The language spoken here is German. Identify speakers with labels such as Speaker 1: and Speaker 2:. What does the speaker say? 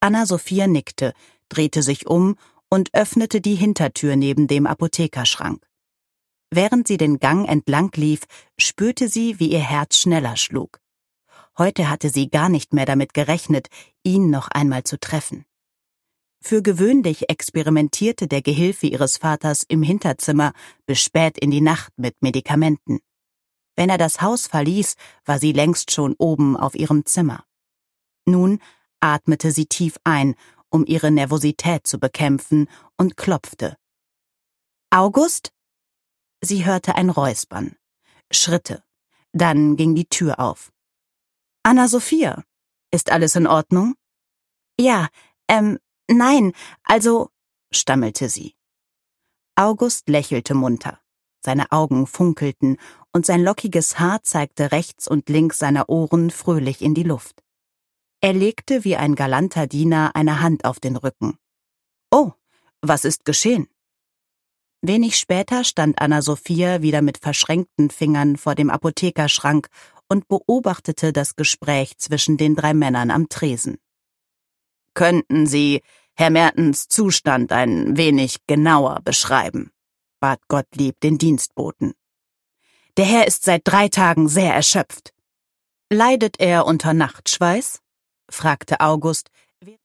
Speaker 1: Anna-Sophia nickte, drehte sich um und öffnete die Hintertür neben dem Apothekerschrank. Während sie den Gang entlang lief, spürte sie, wie ihr Herz schneller schlug. Heute hatte sie gar nicht mehr damit gerechnet, ihn noch einmal zu treffen. Für gewöhnlich experimentierte der Gehilfe ihres Vaters im Hinterzimmer bis spät in die Nacht mit Medikamenten. Wenn er das Haus verließ, war sie längst schon oben auf ihrem Zimmer. Nun atmete sie tief ein, um ihre Nervosität zu bekämpfen, und klopfte. »August?« Sie hörte ein Räuspern, Schritte, dann ging die Tür auf. »Anna-Sophia, ist alles in Ordnung?« »Ja, nein, also«, stammelte sie. August lächelte munter. Seine Augen funkelten und sein lockiges Haar zeigte rechts und links seiner Ohren fröhlich in die Luft. Er legte wie ein galanter Diener eine Hand auf den Rücken. »Oh, was ist geschehen?« Wenig später stand Anna-Sophia wieder mit verschränkten Fingern vor dem Apothekerschrank und beobachtete das Gespräch zwischen den 3 Männern am Tresen. »Könnten Sie Herr Mertens Zustand ein wenig genauer beschreiben?« bat Gottlieb den Dienstboten. »Der Herr ist seit 3 Tagen sehr erschöpft.« »Leidet er unter Nachtschweiß?« fragte August,